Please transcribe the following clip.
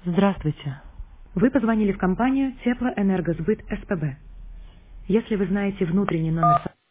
Здравствуйте. Вы позвонили в компанию Теплоэнергосбыт СПБ. Если вы знаете внутренний номер